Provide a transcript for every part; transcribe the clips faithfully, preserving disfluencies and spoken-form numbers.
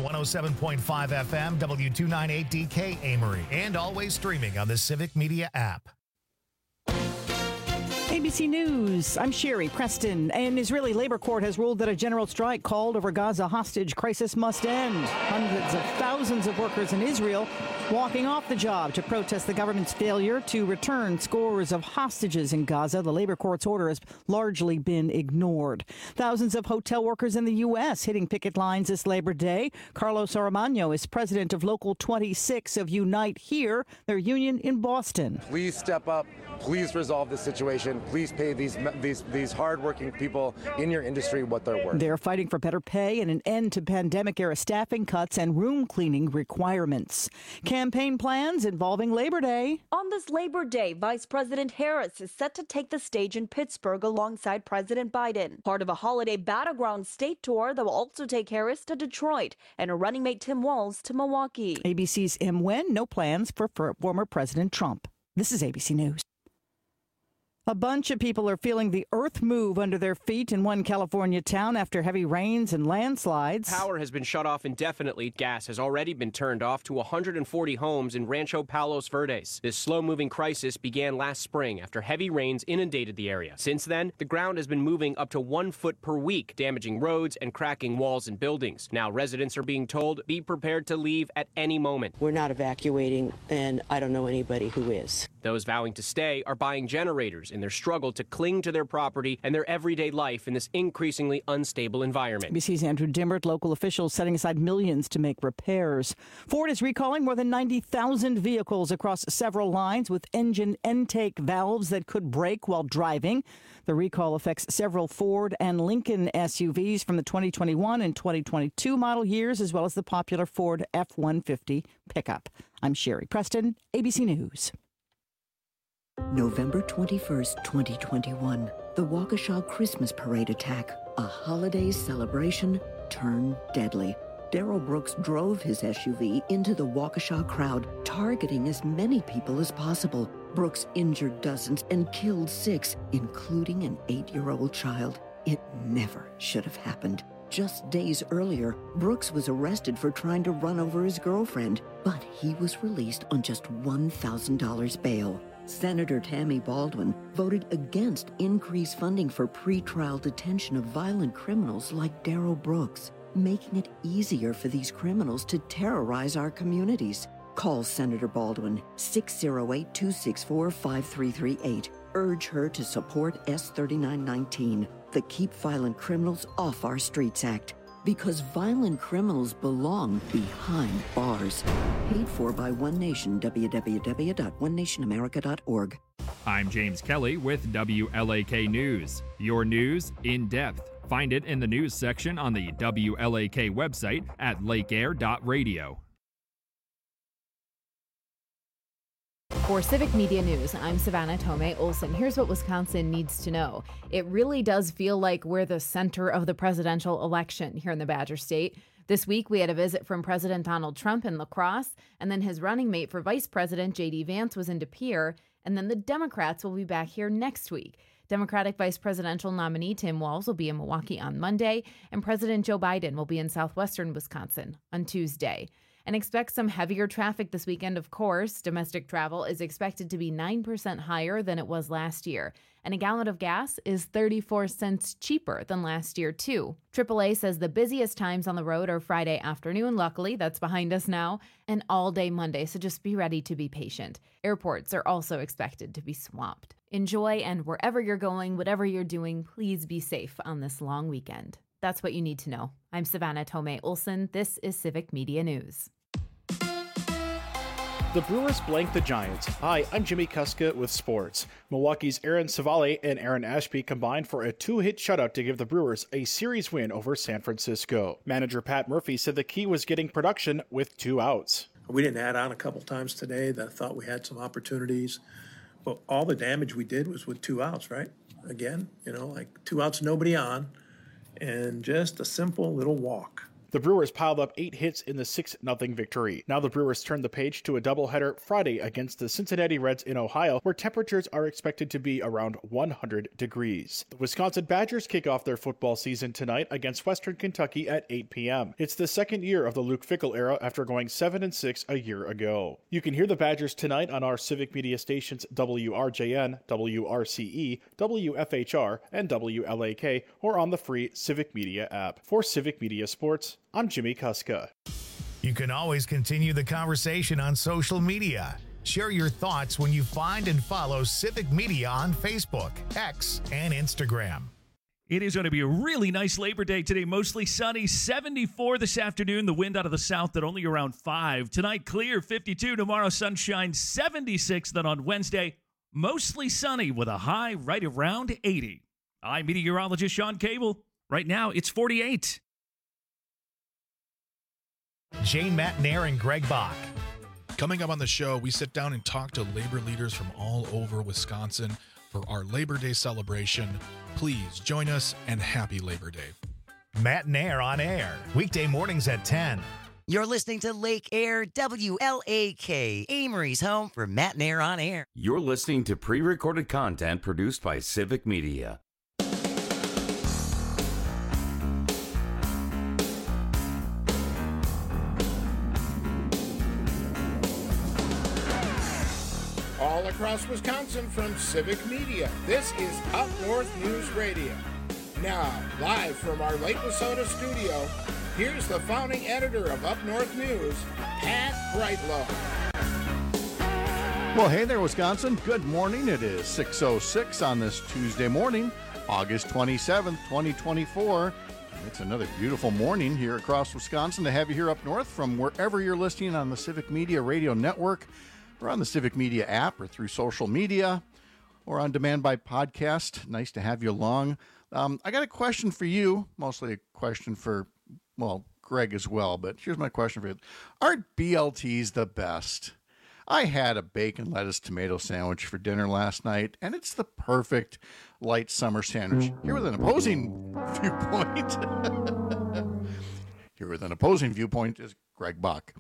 on one oh seven point five F M, W two ninety-eight D K Amory, and always streaming on the Civic Media app. A B C News, I'm Sherry Preston. An Israeli labor court has ruled that a general strike called over Gaza hostage crisis must end. Hundreds of thousands of workers in Israel walking off the job to protest the government's failure to return scores of hostages in Gaza. The labor court's order has largely been ignored. Thousands of hotel workers in the U S hitting picket lines this Labor Day. Carlos Armano is president of Local twenty-six of Unite Here, their union in Boston. Please step up. Please resolve this situation. Please pay these these these hardworking people in your industry what they're worth. They're fighting for better pay and an end to pandemic-era staffing cuts and room cleaning requirements. Campaign plans involving Labor Day. On this Labor Day, Vice President Harris is set to take the stage in Pittsburgh alongside President Biden. Part of a holiday battleground state tour that will also take Harris to Detroit and her running mate Tim Walz to Milwaukee. A B C's Em Nguyen, no plans for former President Trump. This is A B C News. A bunch of people are feeling the earth move under their feet in one California town after heavy rains and landslides. Power has been shut off indefinitely. Gas has already been turned off to one hundred forty homes in Rancho Palos Verdes. This slow-moving crisis began last spring after heavy rains inundated the area. Since then, the ground has been moving up to one foot per week, damaging roads and cracking walls and buildings. Now residents are being told, be prepared to leave at any moment. We're not evacuating, and I don't know anybody who is. Those vowing to stay are buying generators in their struggle to cling to their property and their everyday life in this increasingly unstable environment. A B C's Andrew Dimmert, local officials setting aside millions to make repairs. Ford is recalling more than ninety thousand vehicles across several lines with engine intake valves that could break while driving. The recall affects several Ford and Lincoln S U Vs from the twenty twenty-one and twenty twenty-two model years, as well as the popular Ford F one fifty pickup. I'm Sherry Preston, A B C News. November twenty-first, twenty twenty-one, the Waukesha Christmas Parade attack, a holiday celebration turned deadly. Darrell Brooks drove his S U V into the Waukesha crowd, targeting as many people as possible. Brooks injured dozens and killed six, including an eight-year-old child. It never should have happened. Just days earlier, Brooks was arrested for trying to run over his girlfriend, but he was released on just one thousand dollars bail. Senator Tammy Baldwin voted against increased funding for pretrial detention of violent criminals like Darrell Brooks, making it easier for these criminals to terrorize our communities. Call Senator Baldwin, six oh eight, two six four, five three three eight. Urge her to support S thirty-nine nineteen, the Keep Violent Criminals Off Our Streets Act. Because violent criminals belong behind bars. Paid for by One Nation, w w w dot one nation america dot org. I'm James Kelly with W L A K News. Your news in depth. Find it in the news section on the W L A K website at lake air dot radio. For Civic Media News, I'm Savannah Tomei Olson. Here's what Wisconsin needs to know. It really does feel like we're the center of the presidential election here in the Badger State. This week, we had a visit from President Donald Trump in La Crosse, and then his running mate for vice president, J D Vance, was in De Pere, and then the Democrats will be back here next week. Democratic vice presidential nominee Tim Walz will be in Milwaukee on Monday, and President Joe Biden will be in southwestern Wisconsin on Tuesday. And expect some heavier traffic this weekend, of course. Domestic travel is expected to be nine percent higher than it was last year. And a gallon of gas is thirty-four cents cheaper than last year, too. triple A says the busiest times on the road are Friday afternoon. Luckily, that's behind us now. And all day Monday, so just be ready to be patient. Airports are also expected to be swamped. Enjoy, and wherever you're going, whatever you're doing, please be safe on this long weekend. That's what you need to know. I'm Savannah Tomei Olson. This is Civic Media News. The Brewers blanked the Giants. Hi, I'm Jimmy Kuska with sports. Milwaukee's Aaron Savale and Aaron Ashby combined for a two-hit shutout to give the Brewers a series win over San Francisco. Manager Pat Murphy said the key was getting production with two outs. We didn't add on a couple times today that I thought we had some opportunities, but all the damage we did was with two outs, right? Again, you know, like two outs, nobody on, and just a simple little walk. The Brewers piled up eight hits in the six nothing victory. Now the Brewers turn the page to a doubleheader Friday against the Cincinnati Reds in Ohio, where temperatures are expected to be around one hundred degrees. The Wisconsin Badgers kick off their football season tonight against Western Kentucky at eight p.m. It's the second year of the Luke Fickell era after going seven and six a year ago. You can hear the Badgers tonight on our Civic Media stations W R J N, W R C E, W F H R, and W L A K, or on the free Civic Media app. For Civic Media Sports, I'm Jimmy Kuska. You can always continue the conversation on social media. Share your thoughts when you find and follow Civic Media on Facebook, X, and Instagram. It is going to be a really nice Labor Day today. Mostly sunny, seventy-four this afternoon. The wind out of the south at only around five. Tonight, clear, fifty-two. Tomorrow, sunshine, seventy-six. Then on Wednesday, mostly sunny with a high right around eighty. I'm meteorologist Sean Cable. Right now, it's forty-eight. Jane Matnair and Greg Bach. Coming up on the show, we sit down and talk to labor leaders from all over Wisconsin for our Labor Day celebration. Please join us, and happy Labor Day. Matnair on air, weekday mornings at ten. You're listening to Lake Air W L A K, Amory's home for Matnair on air. You're listening to pre-recorded content produced by Civic Media. All across Wisconsin from Civic Media, this is Up North News Radio. Now, live from our Lake Wissota studio, here's the founding editor of Up North News, Pat Brightlow. Well, hey there, Wisconsin. Good morning. It is six oh six on this Tuesday morning, August twenty-seventh, twenty twenty-four. It's another beautiful morning here across Wisconsin to have you here up north from wherever you're listening on the Civic Media Radio Network, or on the Civic Media app, or through social media, or on demand by podcast. Nice to have you along. Um, I got a question for you, mostly a question for, well, Greg as well, but here's my question for you. Aren't B L Ts the best? I had a bacon, lettuce, tomato sandwich for dinner last night, and it's the perfect light summer sandwich. Here with an opposing viewpoint. Here with an opposing viewpoint is Greg Bach.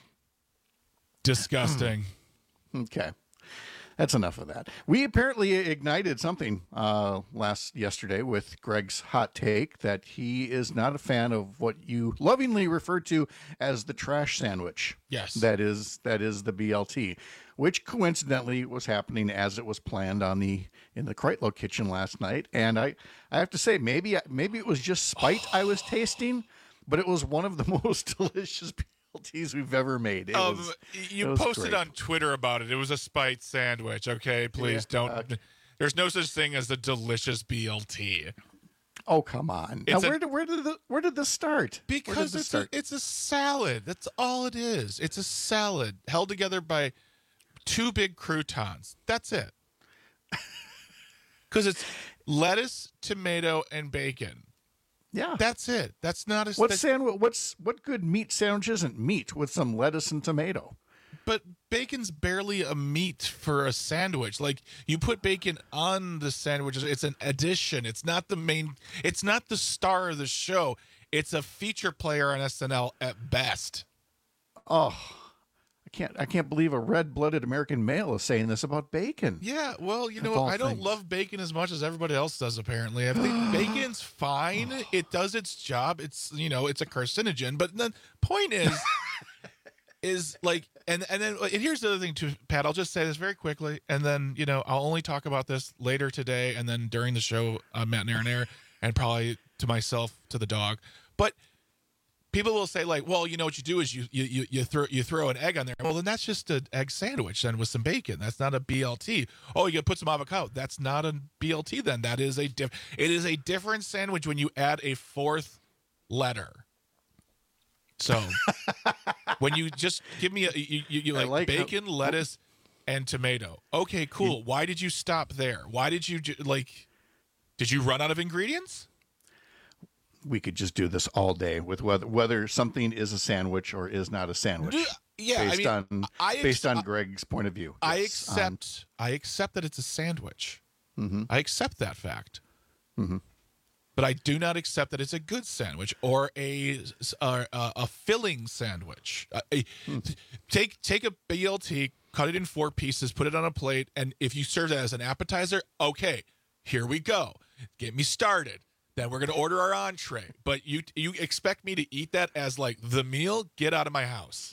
Disgusting. Okay. That's enough of that. We apparently ignited something uh, last yesterday with Greg's hot take that he is not a fan of what you lovingly refer to as the trash sandwich. Yes. That is that is the B L T, which coincidentally was happening as it was planned on the in the Kreitlow kitchen last night. And I, I have to say, maybe maybe it was just spite I was tasting, but it was one of the most delicious B L Ts we've ever made. It um, was, you it was posted great. on Twitter about it. It was a spite sandwich. Okay, please Yeah, don't. okay. There's no such thing as the delicious B L T. Oh, come on! Now, It's a- where did where did the, where did this start? Where did Because this it's start? a, it's a salad. That's all it is. It's a salad held together by two big croutons. That's it. Because it's lettuce, tomato, and bacon. Yeah, that's it. That's not a. What that- sandwich? What's what good meat sandwich isn't meat with some lettuce and tomato? But bacon's barely a meat for a sandwich. Like, you put bacon on the sandwiches. It's an addition. It's not the main. It's not the star of the show. It's a feature player on S N L at best. Oh, I can't I can't believe a red-blooded American male is saying this about bacon. Yeah, well, you Of know, all I don't things. love bacon as much as everybody else does, apparently. I think bacon's fine. It does its job. It's, you know, it's a carcinogen. But the point is, is like, and, and then, and here's the other thing too, Pat, I'll just say this very quickly, and then, you know, I'll only talk about this later today, and then during the show, uh, Matt and Aaron Air, and probably to myself, to the dog. But people will say, like, well, you know what you do is you you you, you throw you throw an egg on there. Well, then that's just an egg sandwich then with some bacon. That's not a B L T. Oh, you can put some avocado. That's not a B L T then. That is a diff. It is a different sandwich when you add a fourth letter. So when you just give me a you, you, you like, like how- bacon, lettuce, and tomato. Okay, cool. Why did you stop there? Why did you ju- like? Did you run out of ingredients? We could just do this all day with whether whether something is a sandwich or is not a sandwich. Yeah, I based mean, on I ex- based on I- Greg's point of view. I Yes, accept. I accept that it's a sandwich. Mm-hmm. I accept that fact. Mm-hmm. but I do not accept that it's a good sandwich or a a, a filling sandwich. Uh, a, hmm. Take take a B L T, cut it in four pieces, put it on a plate, and if you serve that as an appetizer, okay, here we go. Get me started. Then we're going to order our entree. But you you expect me to eat that as like the meal? Get out of my house.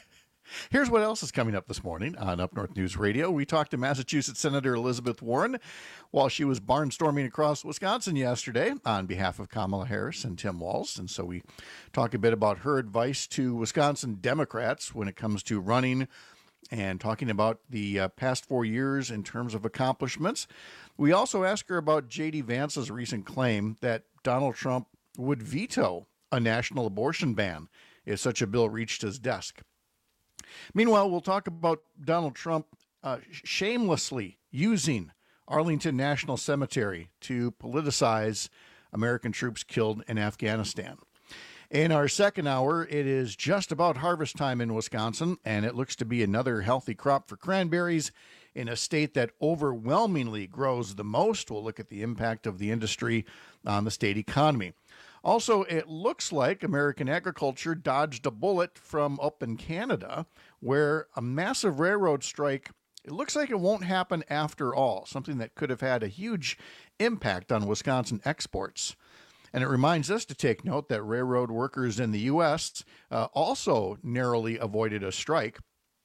Here's what else is coming up this morning on Up North News Radio. We talked to Massachusetts Senator Elizabeth Warren while she was barnstorming across Wisconsin yesterday on behalf of Kamala Harris and Tim Walz. And so we talk a bit about her advice to Wisconsin Democrats when it comes to running and talking about the uh, past four years in terms of accomplishments. We also ask her about J D. Vance's recent claim that Donald Trump would veto a national abortion ban if such a bill reached his desk. Meanwhile, we'll talk about Donald Trump uh, shamelessly using Arlington National Cemetery to politicize American troops killed in Afghanistan. In our second hour, it is just about harvest time in Wisconsin, and it looks to be another healthy crop for cranberries in a state that overwhelmingly grows the most. We'll look at the impact of the industry on the state economy. Also, it looks like American agriculture dodged a bullet from up in Canada, where a massive railroad strike, it looks like it won't happen after all, something that could have had a huge impact on Wisconsin exports. And it reminds us to take note that railroad workers in the U S uh, also narrowly avoided a strike.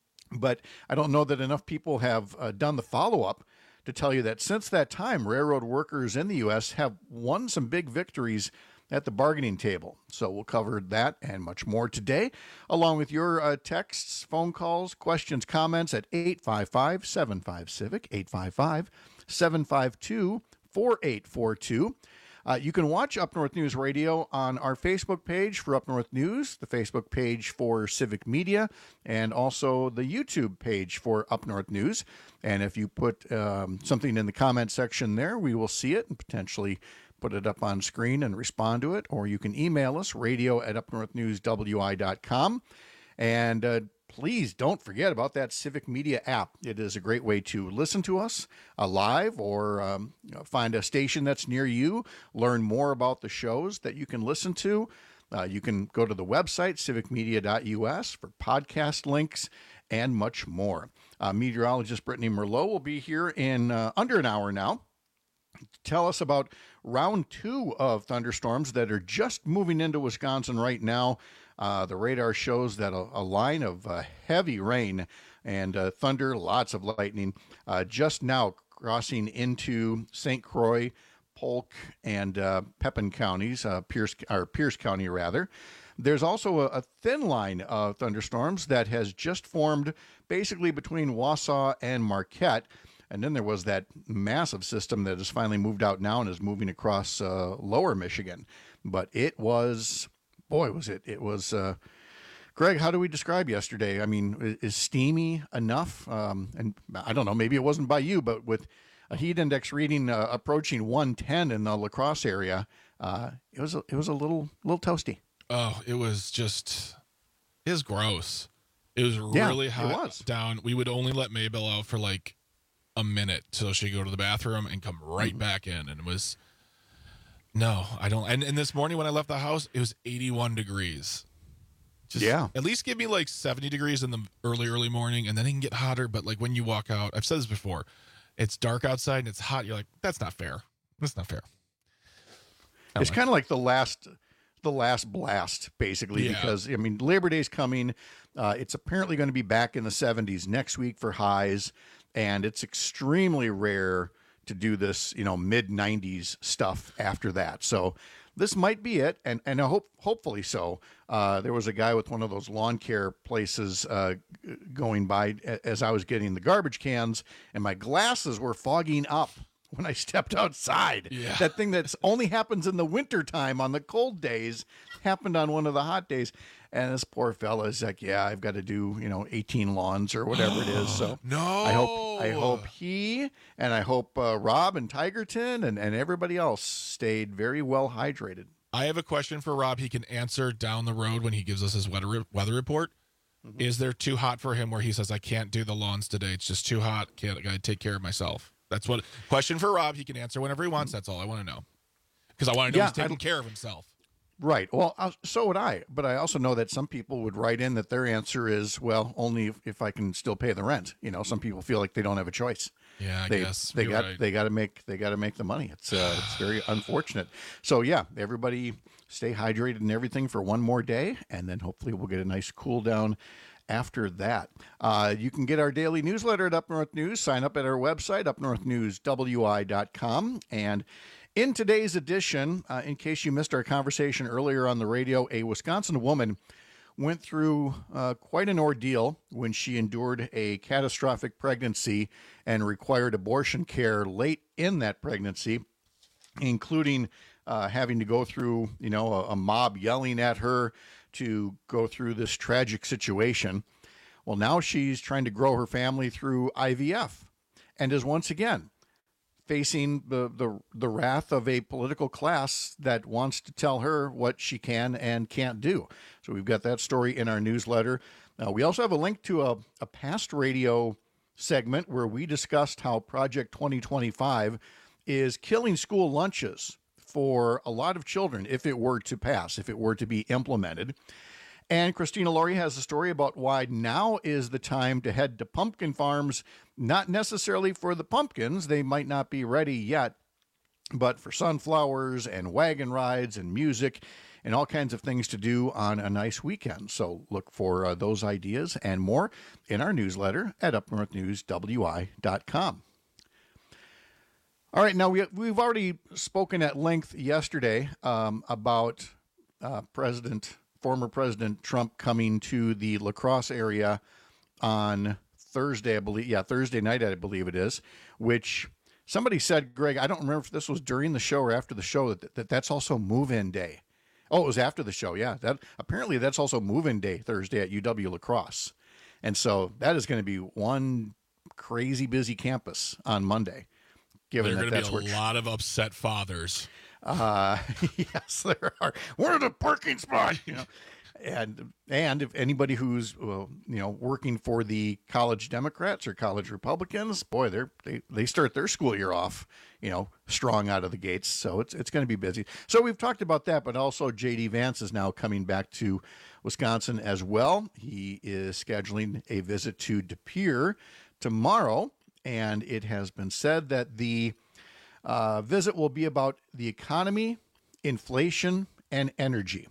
But I don't know that enough people have uh, done the follow-up to tell you that since that time, railroad workers in the U S have won some big victories at the bargaining table. So we'll cover that and much more today, along with your uh, texts, phone calls, questions, comments at eight five five, seven five, CIVIC, eight five five, seven five two, four eight four two. Uh, you can watch Up North News Radio on our Facebook page for Up North News, the Facebook page for Civic Media, and also the YouTube page for Up North News. And if you put um, something in the comment section there, we will see it and potentially put it up on screen and respond to it. Or you can email us, radio at up north news w i dot com. And uh, please don't forget about that Civic Media app. It is a great way to listen to us uh, live or um, you know, find a station that's near you, learn more about the shows that you can listen to. Uh, you can go to the website, civic media dot u s, for podcast links and much more. Uh, meteorologist Brittany Merlot will be here in uh, under an hour now to tell us about round two of thunderstorms that are just moving into Wisconsin right now. Uh, the radar shows that a, a line of uh, heavy rain and uh, thunder, lots of lightning, uh, just now crossing into Saint Croix, Polk, and uh, Pepin counties, uh, Pierce, or Pierce County rather. There's also a, a thin line of thunderstorms that has just formed basically between Wausau and Marquette. And then there was that massive system that has finally moved out now and is moving across uh, lower Michigan. But it was, boy, was it, it was, uh, Greg, how do we describe yesterday? I mean, is steamy enough? Um, and I don't know, maybe it wasn't by you, but with a heat index reading uh, approaching one ten in the La Crosse area, uh, it was a, it was a little little toasty. Oh, it was just, it was gross. It was Yeah, really it hot was. down. We would only let Maybell out for like a minute so she'd go to the bathroom and come right Mhm. back in. And it was, no, I don't. And, and this morning when I left the house, it was eighty-one degrees. Just Yeah. At least give me like seventy degrees in the early, early morning, and then it can get hotter. But like when you walk out, I've said this before, it's dark outside and it's hot. You're like, that's not fair. That's not fair. I It's like kind of like the last, the last blast, basically, Yeah. because I mean, Labor Day's coming. Uh, it's apparently going to be back in the seventies next week for highs, and it's extremely rare to do this, you know, mid nineties stuff after that. So this might be it, and and I hope hopefully so. Uh, there was a guy with one of those lawn care places uh, g- going by a- as I was getting the garbage cans, and my glasses were fogging up when I stepped outside. Yeah. That thing that's only happens in the wintertime on the cold days happened on one of the hot days. And this poor fella is like, yeah, I've got to do, you know, eighteen lawns or whatever it is. So no, I hope, I hope he, and I hope uh, Rob and Tigerton and, and everybody else stayed very well hydrated. I have a question for Rob. He can answer down the road when he gives us his weather weather report. Mm-hmm. Is there too hot for him where he says, I can't do the lawns today. It's just too hot. Can't, I got to take care of myself. That's what question for Rob. He can answer whenever he wants. That's all I want to know. because I want to know Yeah, he's taking I'd- care of himself. Right. Well, uh, so would I. But I also know that some people would write in that their answer is, well, only if, if I can still pay the rent. You know, some people feel like they don't have a choice. Yeah, I they, guess. they You're got right. they got to make they got to make the money. It's uh, it's very unfortunate. So yeah, everybody stay hydrated and everything for one more day, and then hopefully we'll get a nice cool down after that. Uh, you can get our daily newsletter at Up North News. Sign up at our website, up north news w i dot com. And in today's edition, uh, in case you missed our conversation earlier on the radio, a Wisconsin woman went through uh, quite an ordeal when she endured a catastrophic pregnancy and required abortion care late in that pregnancy, including uh, having to go through, you know, a, a mob yelling at her to go through this tragic situation. Well, now she's trying to grow her family through I V F and is once again facing the, the, the wrath of a political class that wants to tell her what she can and can't do. So we've got that story in our newsletter. Uh, we also have a link to a, a past radio segment where we discussed how Project twenty twenty-five is killing school lunches for a lot of children if it were to pass, if it were to be implemented. And Christina Laurie has a story about why now is the time to head to pumpkin farms, not necessarily for the pumpkins. They might not be ready yet, but for sunflowers and wagon rides and music and all kinds of things to do on a nice weekend. So look for uh, those ideas and more in our newsletter at up north news w i dot com. All right, now we, we've already spoken at length yesterday um, about uh, President former President Trump coming to the La Crosse area on Thursday, I believe. Yeah, Thursday night, I believe it is, which somebody said, Greg, I don't remember if this was during the show or after the show, that, that that's also move-in day. Oh, it was after the show. Yeah, that apparently that's also move-in day Thursday at U W La Crosse. And so that is going to be one crazy busy campus on Monday. Given There are that going that's to be a where lot of upset fathers. Uh, yes, there are. Where are the parking spots? You know, and and if anybody who's well, you know working for the college Democrats or college Republicans, boy, they're they they start their school year off, you know, strong out of the gates. So it's it's going to be busy. So we've talked about that, but also J D Vance is now coming back to Wisconsin as well. He is scheduling a visit to De Pere tomorrow, and it has been said that the Uh, visit will be about the economy, inflation, and energy.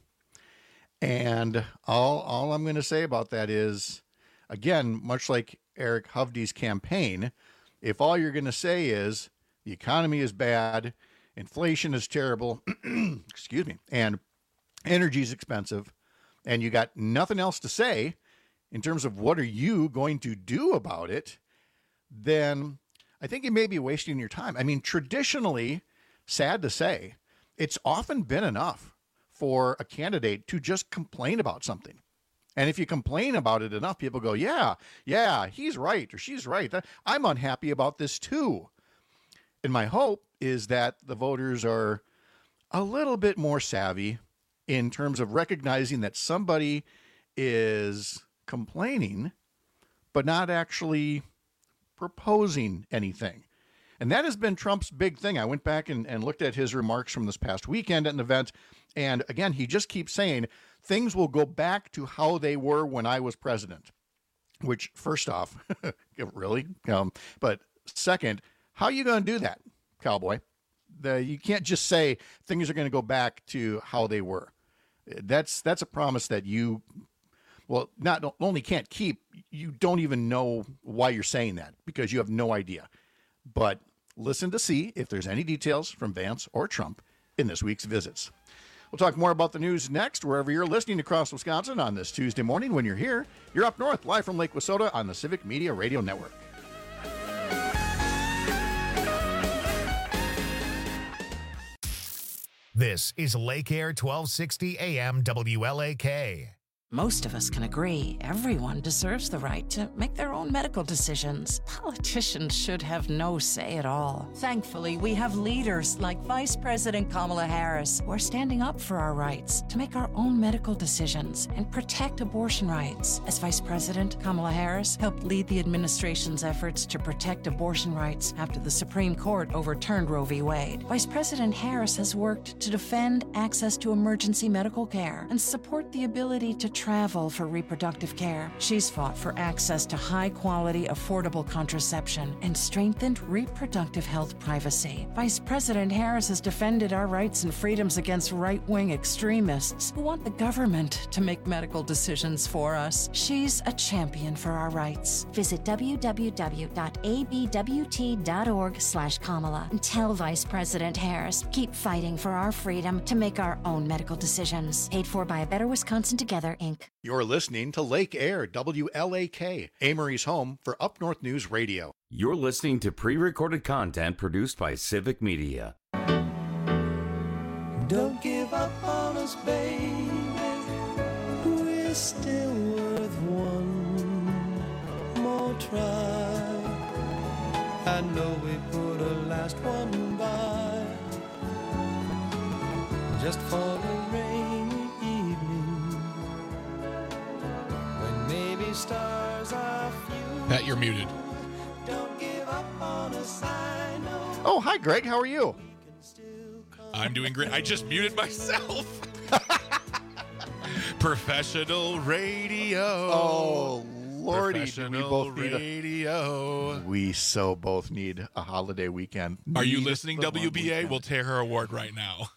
And all, all I'm going to say about that is, again, much like Eric Hovde's campaign, if all you're going to say is the economy is bad, inflation is terrible, excuse me, and energy is expensive, and you got nothing else to say in terms of what are you going to do about it, then I think you may be wasting your time. I mean, traditionally, sad to say, it's often been enough for a candidate to just complain about something. And if you complain about it enough, people go, yeah, yeah, he's right or she's right. I'm unhappy about this too. And my hope is that the voters are a little bit more savvy in terms of recognizing that somebody is complaining, but not actually proposing anything. And that has been Trump's big thing. I went back and, and looked at his remarks from this past weekend at an event. And again, he just keeps saying things will go back to how they were when I was president, which first off, really? Um, but second, how are you going to do that, cowboy? The, you can't just say things are going to go back to how they were. That's, that's a promise that you Well, not only can't keep, you don't even know why you're saying that because you have no idea. But listen to see if there's any details from Vance or Trump in this week's visits. We'll talk more about the news next, wherever you're listening across Wisconsin on this Tuesday morning. When you're here, you're up north, live from Lake Wissota on the Civic Media Radio Network. This is Lake Air twelve sixty A M W L A K. Most of us can agree everyone deserves the right to make their own medical decisions. Politicians should have no say at all. Thankfully, we have leaders like Vice President Kamala Harris who are standing up for our rights to make our own medical decisions and protect abortion rights. As Vice President, Kamala Harris helped lead the administration's efforts to protect abortion rights after the Supreme Court overturned Roe v. Wade. Vice President Harris has worked to defend access to emergency medical care and support the ability to travel for reproductive care. She's fought for access to high-quality, affordable contraception and strengthened reproductive health privacy. Vice President Harris has defended our rights and freedoms against right-wing extremists who want the government to make medical decisions for us. She's a champion for our rights. Visit w w w dot a b w t dot org slash Kamala and tell Vice President Harris, keep fighting for our freedom to make our own medical decisions. Paid for by A Better Wisconsin Together, Incorporated. You're listening to Lake Air, W L A K, Amory's home for Up North News Radio. You're listening to pre-recorded content produced by Civic Media. Don't give up on us, baby. We're still worth one more try. I know we put a last one by just for the rainy evening when maybe stars are few. Pat, you're muted. Don't give up on us, I know. Oh, hi, Greg. How are you? I'm doing great. I just muted myself. Professional radio. Oh, Lordy, do we both need radio. A, we so both need a holiday weekend. Are you Need listening, the W B A? weekend. We'll tear her award right now.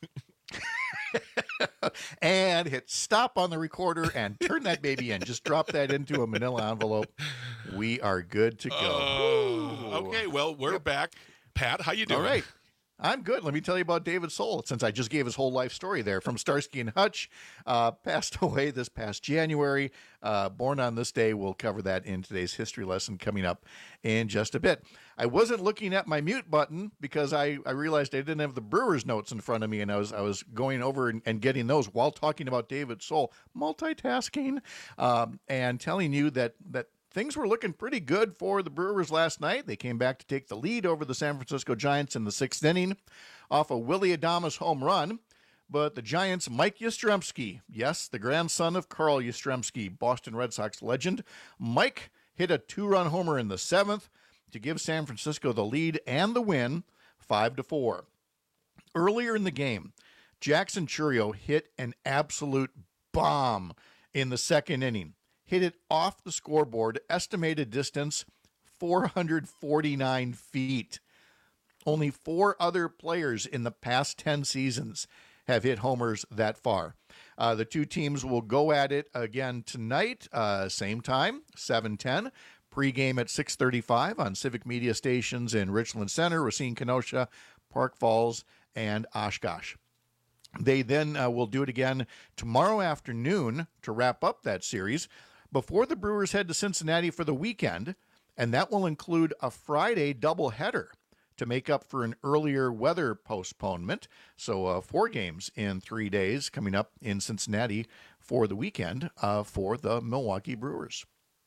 And hit stop on the recorder and turn that baby in. Just drop that into a manila envelope. We are good to go. Uh, okay, well, we're back. Pat, how you doing? All right. I'm good. Let me tell you about David Soul, since I just gave his whole life story there. From Starsky and Hutch, uh, passed away this past January. Uh, born on this day. We'll cover that in today's history lesson coming up in just a bit. I wasn't looking at my mute button because I, I realized I didn't have the Brewers notes in front of me, and I was I was going over and, and getting those while talking about David Soul, multitasking, um, and telling you that that. Things were looking pretty good for the Brewers last night. They came back to take the lead over the San Francisco Giants in the sixth inning off a Willie Adames home run. But the Giants' Mike Yastrzemski, yes, the grandson of Carl Yastrzemski, Boston Red Sox legend, Mike hit a two-run homer in the seventh to give San Francisco the lead and the win, five to four. Earlier in the game, Jackson Chourio hit an absolute bomb in the second inning. Hit it off the scoreboard, estimated distance four hundred forty-nine feet. Only four other players in the past ten seasons have hit homers that far. Uh, the two teams will go at it again tonight, uh, same time, seven ten. Pregame at six thirty-five on Civic Media stations in Richland Center, Racine, Kenosha, Park Falls, and Oshkosh. They then uh, will do it again tomorrow afternoon to wrap up that series before the Brewers head to Cincinnati for the weekend, and that will include a Friday doubleheader to make up for an earlier weather postponement. So uh, four games in three days coming up in Cincinnati for the weekend uh, for the Milwaukee Brewers.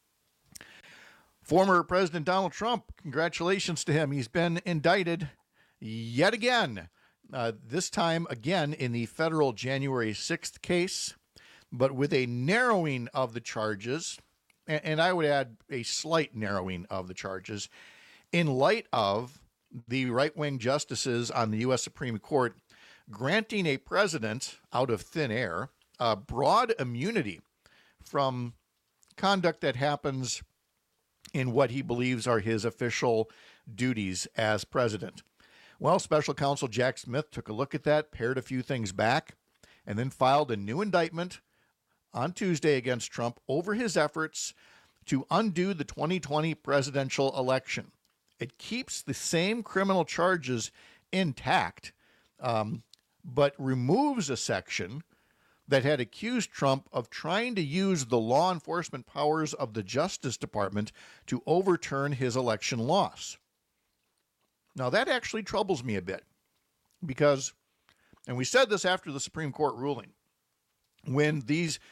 Former President Donald Trump, congratulations to him. He's been indicted yet again, uh, this time again in the federal January sixth case, but with a narrowing of the charges, and I would add a slight narrowing of the charges, in light of the right-wing justices on the U S Supreme Court granting a president, out of thin air, a broad immunity from conduct that happens in what he believes are his official duties as president. Well, Special Counsel Jack Smith took a look at that, pared a few things back, and then filed a new indictment on Tuesday against Trump over his efforts to undo the twenty twenty presidential election. It keeps the same criminal charges intact, um, but removes a section that had accused Trump of trying to use the law enforcement powers of the Justice Department to overturn his election loss. Now, that actually troubles me a bit because, and we said this after the Supreme Court ruling, when these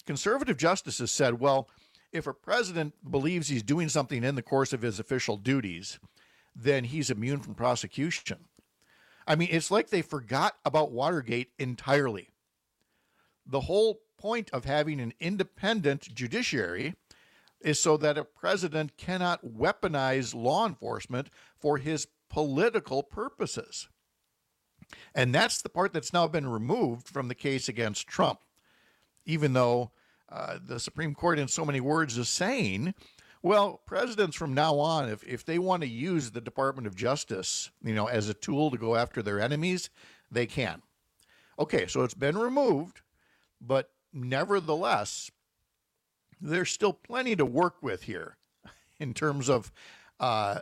conservative justices said, well, if a president believes he's doing something in the course of his official duties, then he's immune from prosecution. I mean, it's like they forgot about Watergate entirely. The whole point of having an independent judiciary is so that a president cannot weaponize law enforcement for his political purposes. And that's the part that's now been removed from the case against Trump, even though uh, the Supreme Court in so many words is saying, well, presidents from now on, if, if they want to use the Department of Justice, you know, as a tool to go after their enemies, they can. Okay, so it's been removed, but nevertheless, there's still plenty to work with here in terms of uh,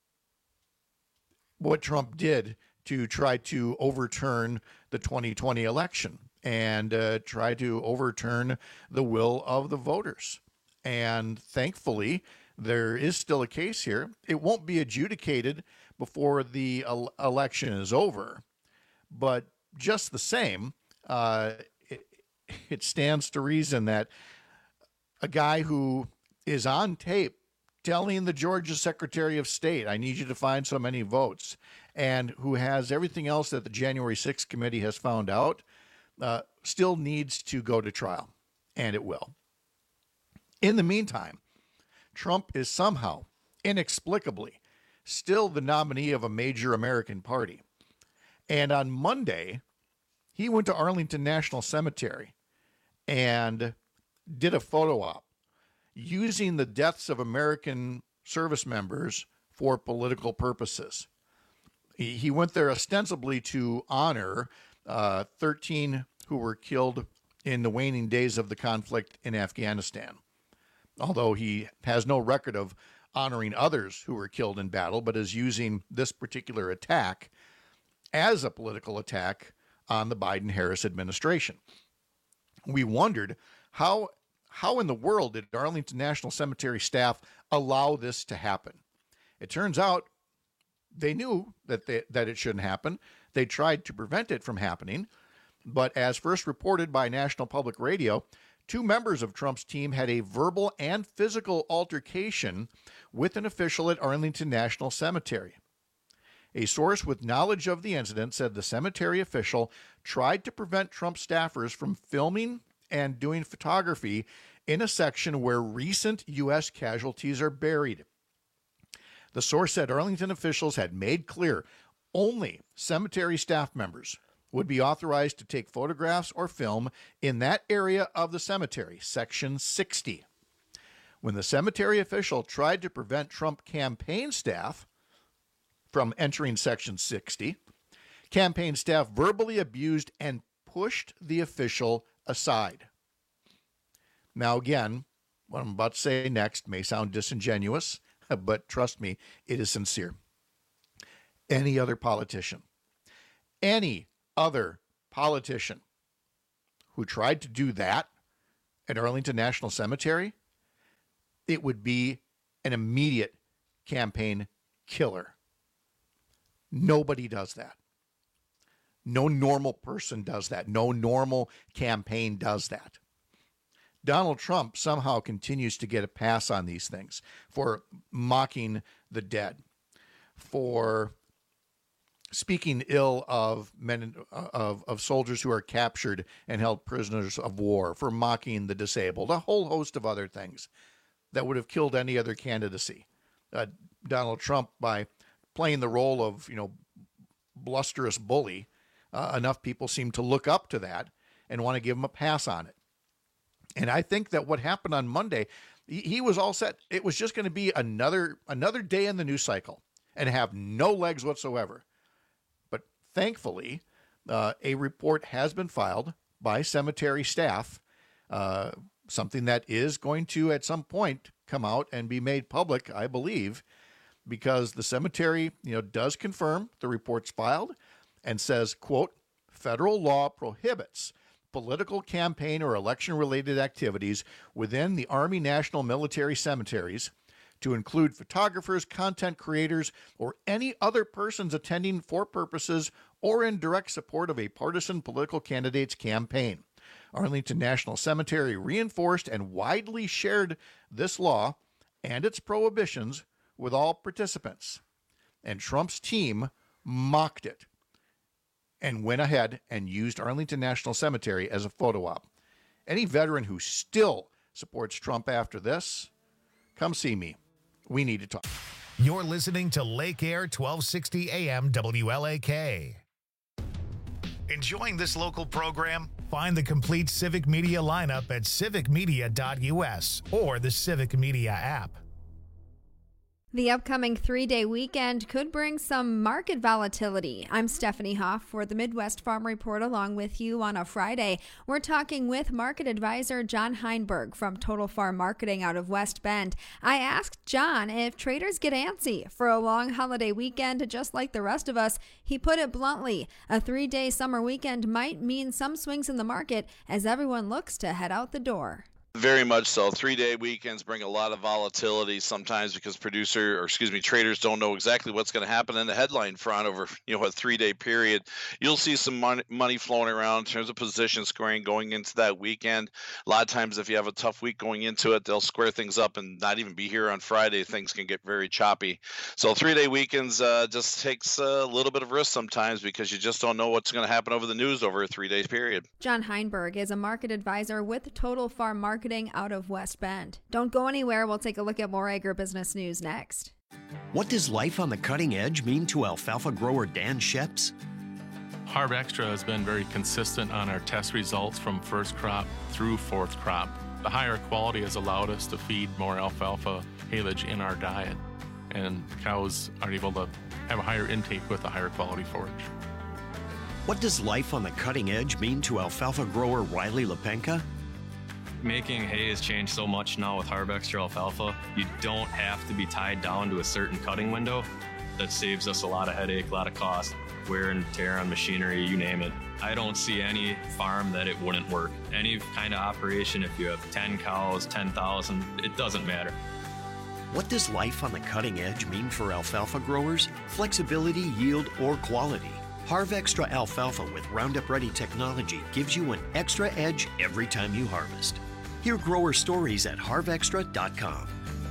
what Trump did to try to overturn the twenty twenty election and uh, try to overturn the will of the voters. And thankfully, there is still a case here. It won't be adjudicated before the el- election is over. But just the same, uh, it, it stands to reason that a guy who is on tape telling the Georgia Secretary of State, I need you to find so many votes, and who has everything else that the January sixth committee has found out, uh, still needs to go to trial, and it will. In the meantime, Trump is somehow, inexplicably, still the nominee of a major American party. And on Monday, he went to Arlington National Cemetery and did a photo op using the deaths of American service members for political purposes. He, he went there ostensibly to honor uh, thirteen who were killed in the waning days of the conflict in Afghanistan, although he has no record of honoring others who were killed in battle, but is using this particular attack as a political attack on the Biden-Harris administration. We wondered how how in the world did Arlington National Cemetery staff allow this to happen? It turns out they knew that they, that it shouldn't happen. They tried to prevent it from happening, but as first reported by National Public Radio, two members of Trump's team had a verbal and physical altercation with an official at Arlington National Cemetery. A source with knowledge of the incident said the cemetery official tried to prevent Trump staffers from filming and doing photography in a section where recent U S casualties are buried. The source said Arlington officials had made clear only cemetery staff members would be authorized to take photographs or film in that area of the cemetery, section sixty. When the cemetery official tried to prevent Trump campaign staff from entering section sixty, campaign staff verbally abused and pushed the official aside. Now, again, what I'm about to say next may sound disingenuous, but trust me, it is sincere. Any other politician, any other politician who tried to do that at Arlington National Cemetery, it would be an immediate campaign killer. Nobody does that. No normal person does that. No normal campaign does that. Donald Trump somehow continues to get a pass on these things for mocking the dead, for speaking ill of men of, of soldiers who are captured and held prisoners of war, for mocking the disabled, a whole host of other things that would have killed any other candidacy. Uh, Donald Trump, by playing the role of, you know, blusterous bully, uh, enough people seem to look up to that and want to give him a pass on it. And I think that what happened on Monday, he, he was all set. It was just going to be another another day in the news cycle and have no legs whatsoever. But thankfully, uh, a report has been filed by cemetery staff, uh, something that is going to at some point come out and be made public, I believe, because the cemetery, you know, does confirm the report's filed and says, quote, federal law prohibits political campaign or election-related activities within the Army National Military Cemeteries to include photographers, content creators, or any other persons attending for purposes or in direct support of a partisan political candidate's campaign. Arlington National Cemetery reinforced and widely shared this law and its prohibitions with all participants. And Trump's team mocked it and went ahead and used Arlington National Cemetery as a photo op. Any veteran who still supports Trump after this, come see me. We need to talk. You're listening to Lake Air twelve sixty A M W L A K. Enjoying this local program? Find the complete Civic Media lineup at civic media dot U S or the Civic Media app. The upcoming three-day weekend could bring some market volatility. I'm Stephanie Hoff for the Midwest Farm Report along with you on a Friday. We're talking with market advisor John Heinberg from Total Farm Marketing out of West Bend. I asked John if traders get antsy for a long holiday weekend just like the rest of us. He put it bluntly, a three-day summer weekend might mean some swings in the market as everyone looks to head out the door. Very much so. Three-day weekends bring a lot of volatility sometimes because producer or excuse me traders don't know exactly what's going to happen in the headline front over you know a three-day period. You'll see some money, money flowing around in terms of position squaring going into that weekend. A lot of times, if you have a tough week going into it, they'll square things up and not even be here on Friday. Things can get very choppy. So three-day weekends uh, just takes a little bit of risk sometimes because you just don't know what's going to happen over the news over a three-day period. John Heinberg is a market advisor with Total Farm Marketing out of West Bend. Don't go anywhere. We'll take a look at more agribusiness news next. What does life on the cutting edge mean to alfalfa grower Dan Sheps? Harv Extra has been very consistent on our test results from first crop through fourth crop. The higher quality has allowed us to feed more alfalfa haylage in our diet, and cows are able to have a higher intake with a higher quality forage. What does life on the cutting edge mean to alfalfa grower Riley Lepenka? Making hay has changed so much now with Harv Extra alfalfa. You don't have to be tied down to a certain cutting window. That saves us a lot of headache, a lot of cost, wear and tear on machinery, you name it. I don't see any farm that it wouldn't work. Any kind of operation, if you have ten cows, ten thousand, it doesn't matter. What does life on the cutting edge mean for alfalfa growers? Flexibility, yield, or quality? Harv Extra alfalfa with Roundup Ready technology gives you an extra edge every time you harvest. Hear grower stories at harv extra dot com.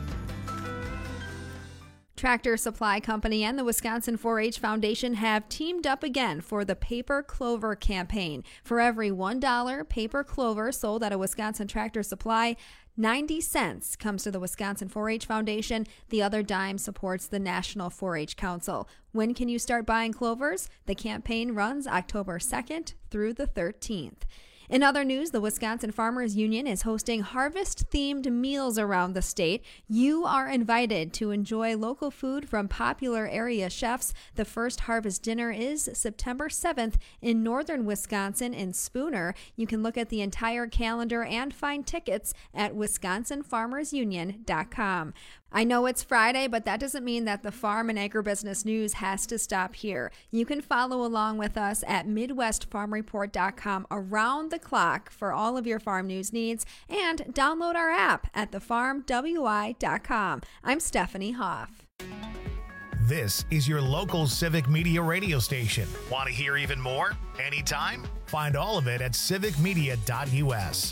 Tractor Supply Company and the Wisconsin four H Foundation have teamed up again for the Paper Clover campaign. For every one dollar paper clover sold at a Wisconsin Tractor Supply, ninety cents comes to the Wisconsin four H Foundation. The other dime supports the National four H Council. When can you start buying clovers? The campaign runs October second through the thirteenth. In other news, the Wisconsin Farmers Union is hosting harvest-themed meals around the state. You are invited to enjoy local food from popular area chefs. The first harvest dinner is September seventh in northern Wisconsin in Spooner. You can look at the entire calendar and find tickets at wisconsin farmers union dot com. I know it's Friday, but that doesn't mean that the farm and agribusiness news has to stop here. You can follow along with us at midwest farm report dot com around the clock for all of your farm news needs, and download our app at the farm w i dot com. I'm Stephanie Hoff. This is your local Civic Media radio station. Want to hear even more? Anytime? Find all of it at civic media dot U S.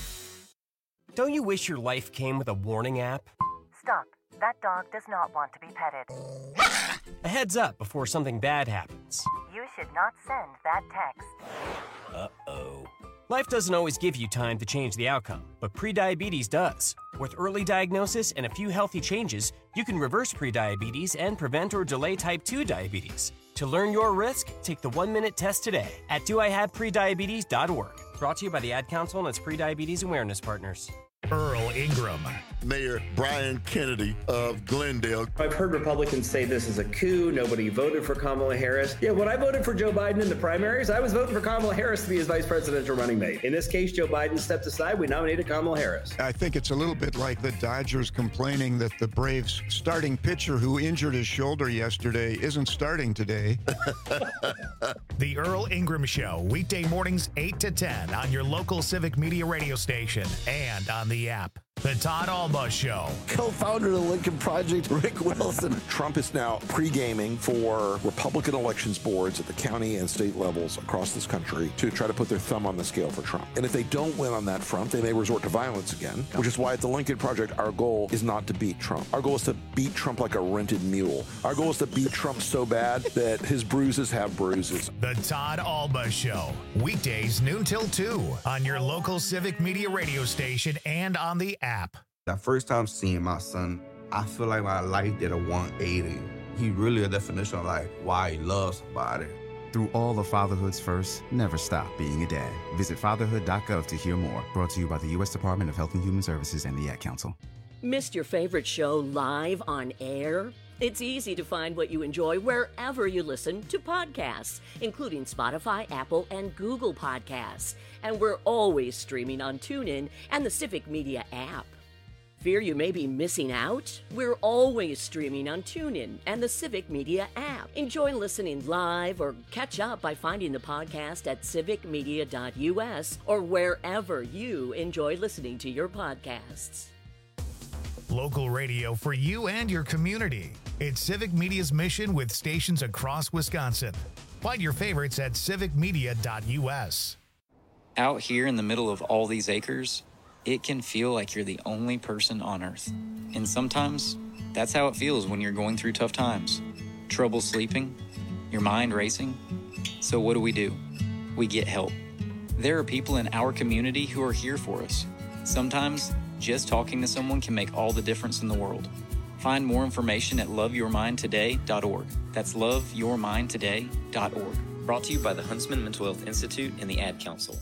Don't you wish your life came with a warning app? Stop. That dog does not want to be petted. A heads up before something bad happens. You should not send that text. Uh-oh. Life doesn't always give you time to change the outcome, but prediabetes does. With early diagnosis and a few healthy changes, you can reverse prediabetes and prevent or delay type two diabetes. To learn your risk, take the one-minute test today at do I have prediabetes dot org. Brought to you by the Ad Council and its prediabetes awareness partners. Earl Ingram. Mayor Brian Kennedy of Glendale. I've heard Republicans say this is a coup. Nobody voted for Kamala Harris. Yeah, when I voted for Joe Biden in the primaries, I was voting for Kamala Harris to be his vice presidential running mate. In this case, Joe Biden stepped aside. We nominated Kamala Harris. I think it's a little bit like the Dodgers complaining that the Braves starting pitcher who injured his shoulder yesterday isn't starting today. The Earl Ingram Show, weekday mornings eight to ten on your local Civic Media radio station and on the app. The Todd Alba Show. Co-founder of the Lincoln Project, Rick Wilson. Trump is now pre-gaming for Republican elections boards at the county and state levels across this country to try to put their thumb on the scale for Trump. And if they don't win on that front, they may resort to violence again, which is why at the Lincoln Project, our goal is not to beat Trump. Our goal is to beat Trump like a rented mule. Our goal is to beat Trump so bad that his bruises have bruises. The Todd Alba Show. Weekdays noon till two on your local Civic Media radio station and on the app. The first time seeing my son, I feel like my life did a one eighty. He really a definition of like why he loves somebody. Through all of fatherhood's first, never stop being a dad. Visit fatherhood dot gov to hear more. Brought to you by the U S Department of Health and Human Services and the Ad Council. Missed your favorite show live on air? It's easy to find what you enjoy wherever you listen to podcasts, including Spotify, Apple, and Google Podcasts. And we're always streaming on TuneIn and the Civic Media app. Fear you may be missing out? We're always streaming on TuneIn and the Civic Media app. Enjoy listening live or catch up by finding the podcast at civic media dot U S or wherever you enjoy listening to your podcasts. Local radio for you and your community. It's Civic Media's mission with stations across Wisconsin. Find your favorites at civic media dot U S. Out here in the middle of all these acres, it can feel like you're the only person on Earth. And sometimes, that's how it feels when you're going through tough times. Trouble sleeping, your mind racing. So what do we do? We get help. There are people in our community who are here for us. Sometimes, just talking to someone can make all the difference in the world. Find more information at love your mind today dot org. That's love your mind today dot org. Brought to you by the Huntsman Mental Health Institute and the Ad Council.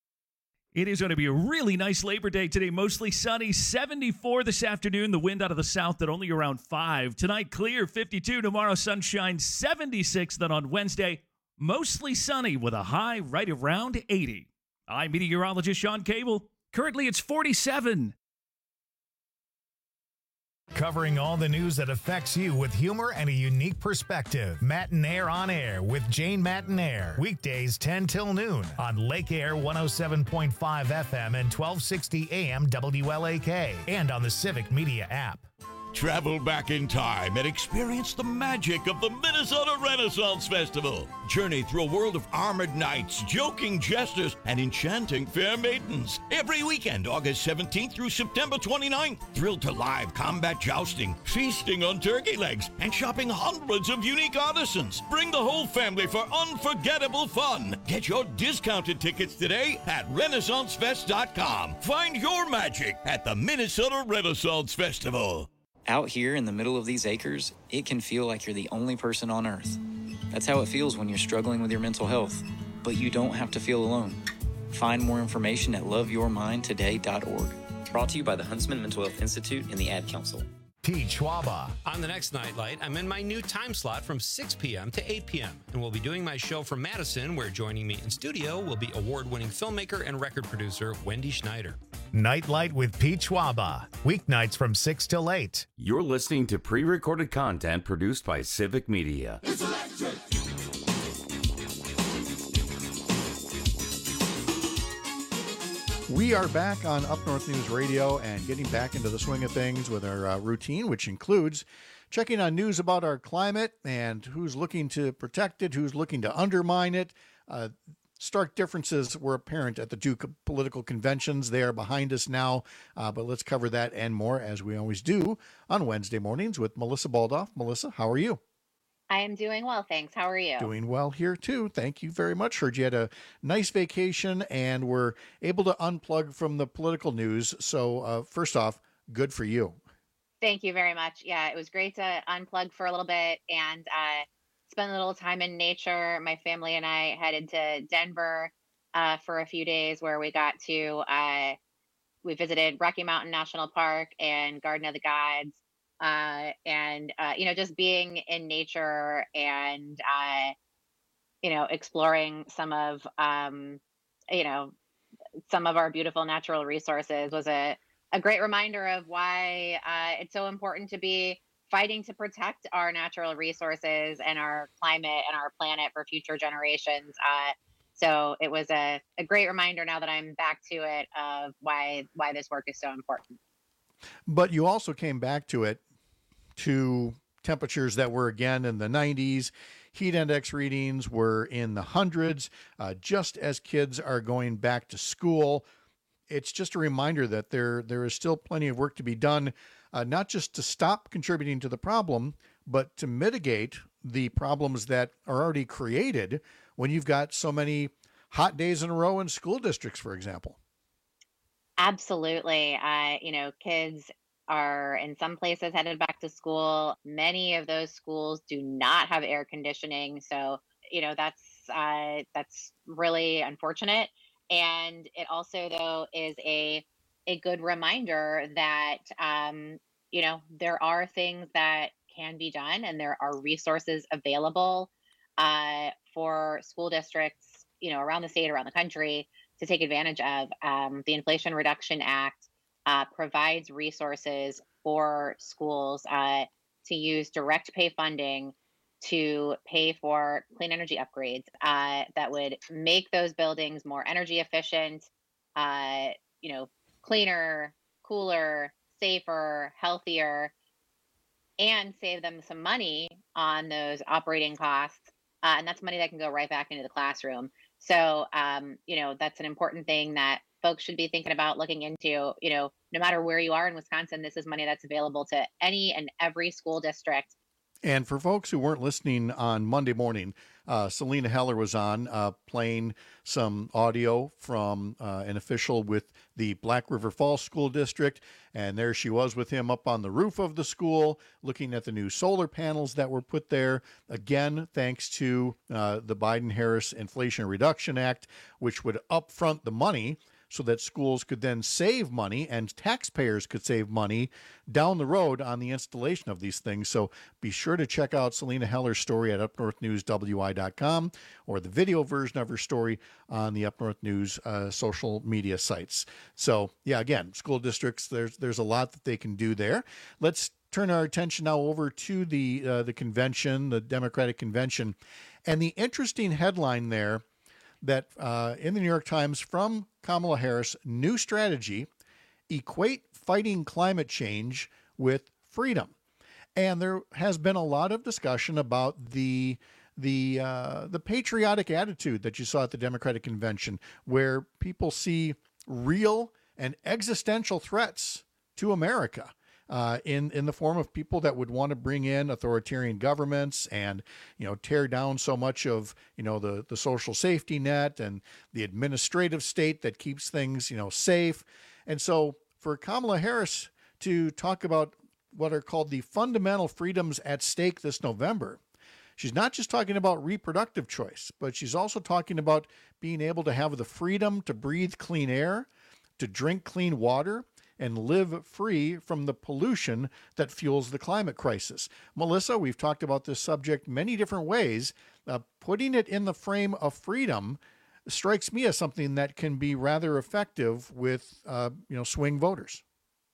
It is going to be a really nice Labor Day today. Mostly sunny, seventy-four this afternoon. The wind out of the south at only around five. Tonight, clear, fifty-two. Tomorrow, sunshine, seventy-six. Then on Wednesday, mostly sunny with a high right around eighty. I'm meteorologist Sean Cable. Currently, it's forty-seven. Covering all the news that affects you with humor and a unique perspective. Matinaire on Air with Jane Matinaire. Weekdays ten till noon on Lake Air one oh seven point five F M and twelve sixty A M W L A K and on the Civic Media app. Travel back in time and experience the magic of the Minnesota Renaissance Festival. Journey through a world of armored knights, joking jesters, and enchanting fair maidens. Every weekend, August seventeenth through September twenty-ninth. Thrilled to live combat jousting, feasting on turkey legs, and shopping hundreds of unique artisans. Bring the whole family for unforgettable fun. Get your discounted tickets today at renaissance fest dot com. Find your magic at the Minnesota Renaissance Festival. Out here in the middle of these acres, it can feel like you're the only person on Earth. That's how it feels when you're struggling with your mental health. But you don't have to feel alone. Find more information at love your mind today dot org. Brought to you by the Huntsman Mental Health Institute and the Ad Council. Pete Schwaba. On the next Nightlight, I'm in my new time slot from six p.m. to eight p.m. and we'll be doing my show from Madison, where joining me in studio will be award-winning filmmaker and record producer Wendy Schneider. Nightlight with Pete Schwaba. Weeknights from six till eight. You're listening to pre-recorded content produced by Civic Media. It's electric. We are back on Up North News Radio and getting back into the swing of things with our uh, routine, which includes checking on news about our climate and who's looking to protect it, who's looking to undermine it. Uh, stark differences were apparent at the two co- political conventions. They are behind us now, uh, but let's cover that and more, as we always do, on Wednesday mornings with Melissa Baldoff. Melissa, how are you? I am doing well, thanks. How are you? Doing well here, too. Thank you very much. Heard you had a nice vacation and were able to unplug from the political news. So, uh, first off, good for you. Thank you very much. Yeah, it was great to unplug for a little bit and uh, spend a little time in nature. My family and I headed to Denver uh, for a few days, where we got to, uh, we visited Rocky Mountain National Park and Garden of the Gods. Uh, and, uh, you know, just being in nature and, uh, you know, exploring some of, um, you know, some of our beautiful natural resources was a, a great reminder of why uh, it's so important to be fighting to protect our natural resources and our climate and our planet for future generations. Uh, so it was a, a great reminder now that I'm back to it of why why this work is so important. But you also came back to it to temperatures that were again in the nineties. Heat index readings were in the hundreds, uh, just as kids are going back to school. It's just a reminder that there there is still plenty of work to be done, uh, not just to stop contributing to the problem, but to mitigate the problems that are already created when you've got so many hot days in a row in school districts, for example. Absolutely. Uh, you know, kids are in some places headed back to school. Many of those schools do not have air conditioning. So, you know, that's uh, that's really unfortunate. And it also, though, is a a good reminder that, um, you know, there are things that can be done and there are resources available uh, for school districts, you know, around the state, around the country to take advantage of. Um, the Inflation Reduction Act uh, provides resources for schools uh, to use direct pay funding to pay for clean energy upgrades uh, that would make those buildings more energy efficient, uh, you know, cleaner, cooler, safer, healthier, and save them some money on those operating costs. Uh, and that's money that can go right back into the classroom. So, um, you know, that's an important thing that folks should be thinking about looking into. You know, no matter where you are in Wisconsin, this is money that's available to any and every school district. And for folks who weren't listening on Monday morning, uh, Selena Heller was on uh, playing some audio from uh, an official with the Black River Falls School District. And there she was with him up on the roof of the school, looking at the new solar panels that were put there. Again, thanks to uh, the Biden-Harris Inflation Reduction Act, which would upfront the money so that schools could then save money and taxpayers could save money down the road on the installation of these things. So be sure to check out Selena Heller's story at up north news w i dot com or the video version of her story on the Up North News uh, social media sites. So yeah, again, school districts, there's there's a lot that they can do there. Let's turn our attention now over to the uh, the convention, the Democratic convention, and the interesting headline there that uh, in the New York Times from Kamala Harris, new strategy, equate fighting climate change with freedom. And there has been a lot of discussion about the the uh, the patriotic attitude that you saw at the Democratic convention, where people see real and existential threats to America. Uh, in, in the form of people that would want to bring in authoritarian governments and, you know, tear down so much of, you know, the, the social safety net and the administrative state that keeps things, you know, safe. And so for Kamala Harris to talk about what are called the fundamental freedoms at stake this November, she's not just talking about reproductive choice, but she's also talking about being able to have the freedom to breathe clean air, to drink clean water, and live free from the pollution that fuels the climate crisis. Melissa, we've talked about this subject many different ways. Uh, putting it in the frame of freedom strikes me as something that can be rather effective with, uh, you know, swing voters.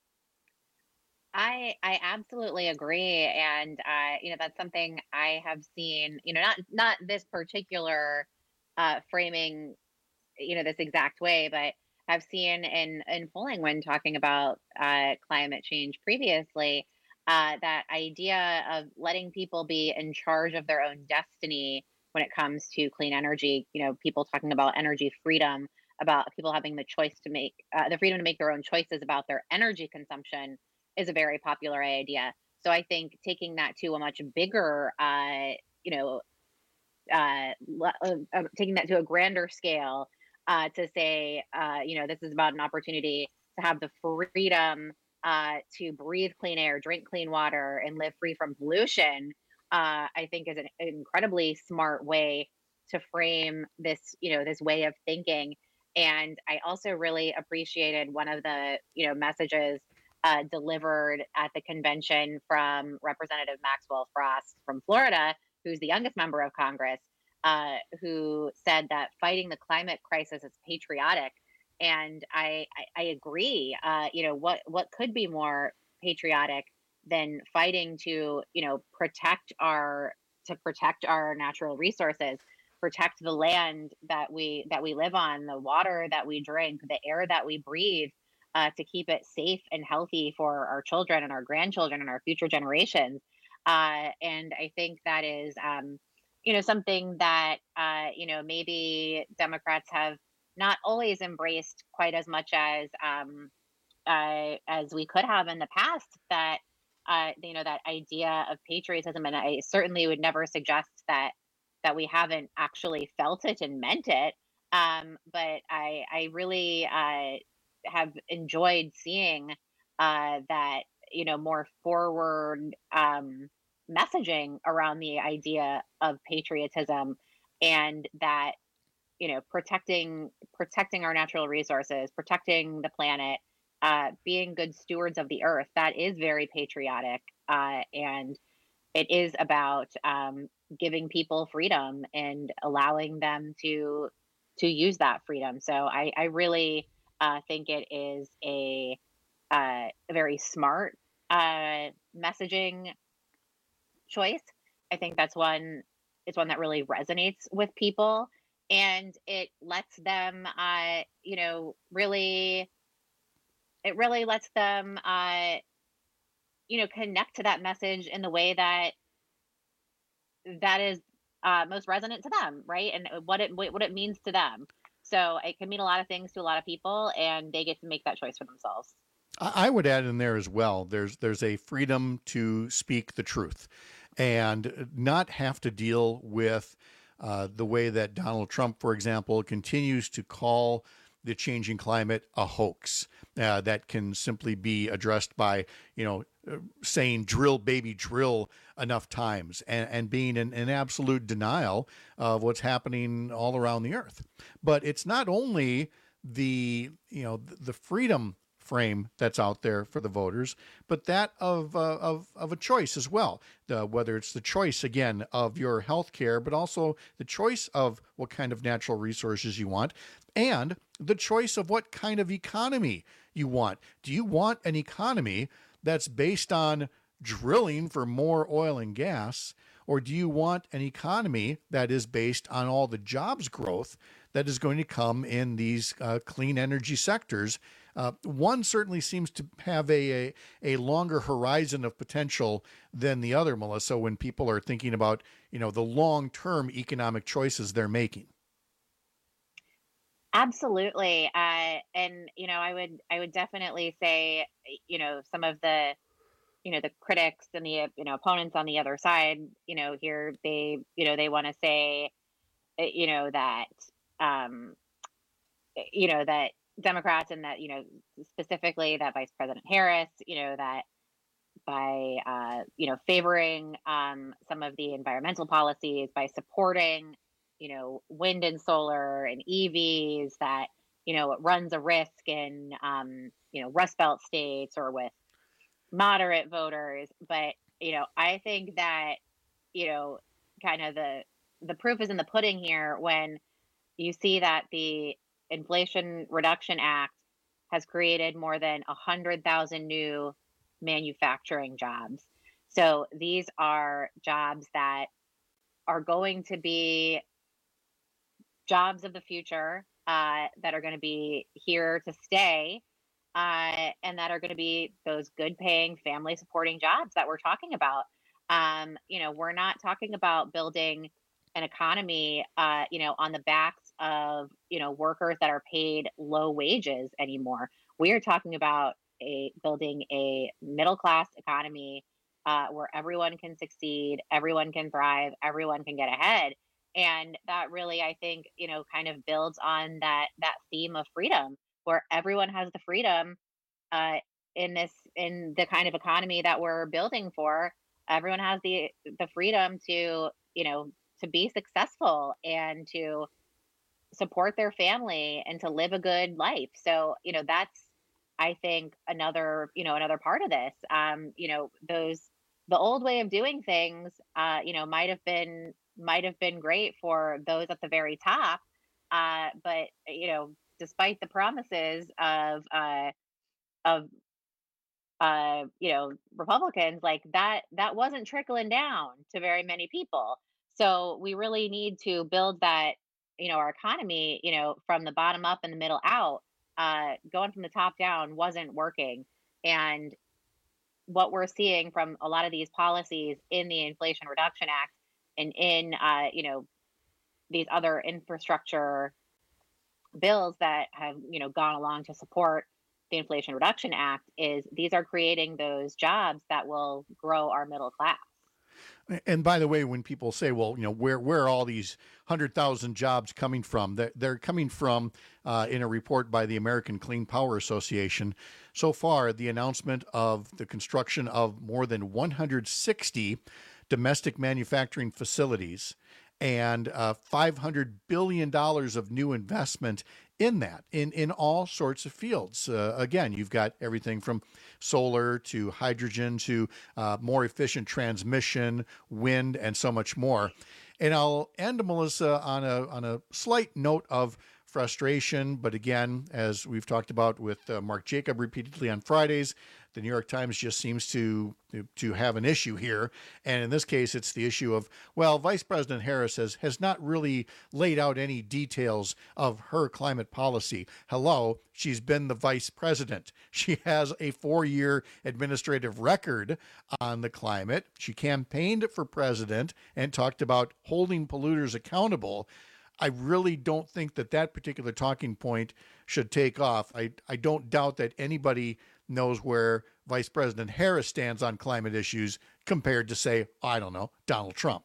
I I absolutely agree, and uh, you know, that's something I have seen. You know, not not this particular uh, framing, you know, this exact way, but I've seen in, in polling when talking about uh, climate change previously, uh, that idea of letting people be in charge of their own destiny when it comes to clean energy, you know, people talking about energy freedom, about people having the choice to make, uh, the freedom to make their own choices about their energy consumption is a very popular idea. So I think taking that to a much bigger, uh, you know, uh, uh, taking that to a grander scale, Uh, to say, uh, you know, this is about an opportunity to have the freedom uh, to breathe clean air, drink clean water, and live free from pollution, uh, I think is an incredibly smart way to frame this, you know, this way of thinking. And I also really appreciated one of the, you know, messages uh, delivered at the convention from Representative Maxwell Frost from Florida, who's the youngest member of Congress. Uh, who said that fighting the climate crisis is patriotic, and I I, I agree. Uh, you know, what what could be more patriotic than fighting to, you know, protect our to protect our natural resources, protect the land that we that we live on, the water that we drink, the air that we breathe. uh, to keep it safe and healthy for our children and our grandchildren and our future generations. Uh, and I think that is, um, you know, something that, uh, you know, maybe Democrats have not always embraced quite as much as um, uh, as we could have in the past. That uh, you know, that idea of patriotism, and I certainly would never suggest that that we haven't actually felt it and meant it. Um, but I, I really uh, have enjoyed seeing uh, that, you know, more forward um, messaging around the idea of patriotism, and that, you know, protecting protecting our natural resources, protecting the planet, uh, being good stewards of the earth. That is very patriotic, uh, and it is about um, giving people freedom and allowing them to to use that freedom. So I, I really uh, think it is a, uh, a very smart uh, messaging choice. I think that's one. It's one that really resonates with people, and it lets them, uh, you know, really. It really lets them, uh, you know, connect to that message in the way that that is uh, most resonant to them, right? And what it what it means to them. So it can mean a lot of things to a lot of people, and they get to make that choice for themselves. I would add in there as well. There's there's a freedom to speak the truth, and not have to deal with uh, the way that Donald Trump, for example, continues to call the changing climate a hoax uh, that can simply be addressed by, you know, saying drill, baby, drill enough times, and, and being in, in absolute denial of what's happening all around the earth. But it's not only the, you know, the freedom frame that's out there for the voters, but that of uh, of of a choice as well. The, whether it's the choice again of your health care, but also the choice of what kind of natural resources you want, and the choice of what kind of economy you want. Do you want an economy that's based on drilling for more oil and gas, or do you want an economy that is based on all the jobs growth that is going to come in these uh, clean energy sectors? Uh, one certainly seems to have a, a a longer horizon of potential than the other, Melissa, when people are thinking about, you know, the long-term economic choices they're making. Absolutely. Uh, and, you know, I would, I would definitely say, you know, some of the, you know, the critics and the, you know, opponents on the other side, you know, here they, you know, they want to say, you know, that, um, you know, that Democrats, and that, you know, specifically that Vice President Harris, you know, that by, uh, you know, favoring um, some of the environmental policies, by supporting, you know, wind and solar and E Vs, that, you know, it runs a risk in, um, you know, Rust Belt states or with moderate voters. But, you know, I think that, you know, kind of the, the proof is in the pudding here when you see that the Inflation Reduction Act has created more than one hundred thousand new manufacturing jobs. So these are jobs that are going to be jobs of the future, uh, that are going to be here to stay, uh, and that are going to be those good paying, family supporting jobs that we're talking about. Um, you know, we're not talking about building an economy, uh, you know, on the backs of, you know, workers that are paid low wages anymore. We are talking about a building a middle class economy uh, where everyone can succeed, everyone can thrive, everyone can get ahead. And that really, I think, you know, kind of builds on that that theme of freedom, where everyone has the freedom uh, in this in the kind of economy that we're building for. Everyone has the the freedom to, you know, to be successful and to support their family and to live a good life. So, you know, that's, I think, another, you know, another part of this. Um, you know, those the old way of doing things, uh, you know, might have been might have been great for those at the very top. Uh, but, you know, despite the promises of uh, of uh, you know, Republicans, like that, that wasn't trickling down to very many people. So we really need to build that, you know, our economy, you know, from the bottom up and the middle out, uh, going from the top down wasn't working. And what we're seeing from a lot of these policies in the Inflation Reduction Act and in, uh, you know, these other infrastructure bills that have, you know, gone along to support the Inflation Reduction Act is these are creating those jobs that will grow our middle class. And by the way, when people say, well, you know, where where are all these one hundred thousand jobs coming from? They're, they're coming from, uh, in a report by the American Clean Power Association. So far, the announcement of the construction of more than one hundred sixty domestic manufacturing facilities and uh, five hundred billion dollars of new investment in that, in, in all sorts of fields. Uh, again, you've got everything from solar to hydrogen to uh, more efficient transmission, wind, and so much more. And I'll end, Melissa, on a on a slight note of frustration. But again, as we've talked about with uh, Mark Jacob repeatedly on Fridays, the New York Times just seems to to have an issue here. And in this case, it's the issue of, well, Vice President Harris has, has not really laid out any details of her climate policy. Hello, she's been the vice president. She has a four-year administrative record on the climate. She campaigned for president and talked about holding polluters accountable. I really don't think that that particular talking point should take off. I, I don't doubt that anybody knows where Vice President Harris stands on climate issues compared to, say, I don't know, Donald Trump.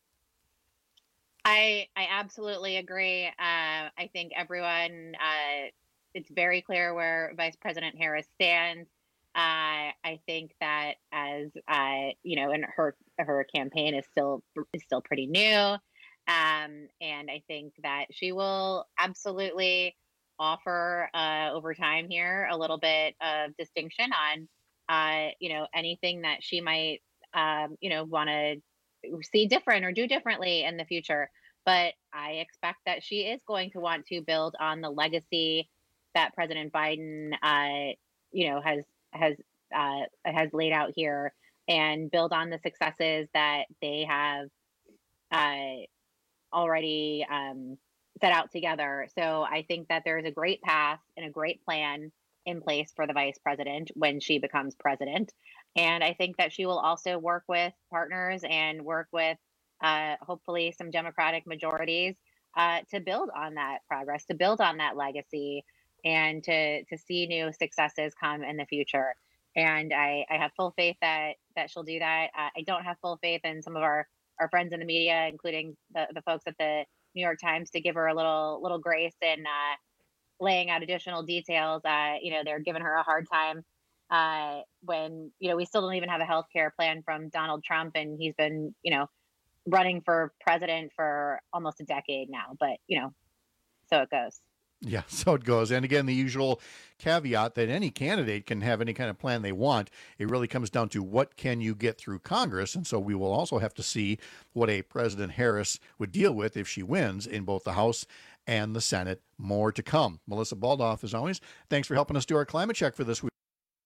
I I absolutely agree. Uh, I think everyone, uh, it's very clear where Vice President Harris stands. Uh, I think that as, uh, you know, and her her campaign is still is still pretty new. Um, and I think that she will absolutely offer uh, over time here a little bit of distinction on, uh, you know, anything that she might, um, you know, want to see different or do differently in the future. But I expect that she is going to want to build on the legacy that President Biden, uh, you know, has has uh, has laid out here, and build on the successes that they have uh, already um, set out together. So I think that there's a great path and a great plan in place for the vice president when she becomes president. And I think that she will also work with partners and work with uh, hopefully some Democratic majorities uh, to build on that progress, to build on that legacy, and to to see new successes come in the future. And I, I have full faith that that she'll do that. Uh, I don't have full faith in some of our, our friends in the media, including the, the folks at the New York Times, to give her a little little grace in uh, laying out additional details. Uh, you know, they're giving her a hard time uh, when, you know, we still don't even have a health care plan from Donald Trump, and he's been, you know, running for president for almost a decade now. But, you know, so it goes. Yeah, so it goes. And again, the usual caveat that any candidate can have any kind of plan they want. It really comes down to what can you get through Congress. And so we will also have to see what a President Harris would deal with if she wins in both the House and the Senate. More to come. Melissa Baldoff, as always, thanks for helping us do our climate check for this week.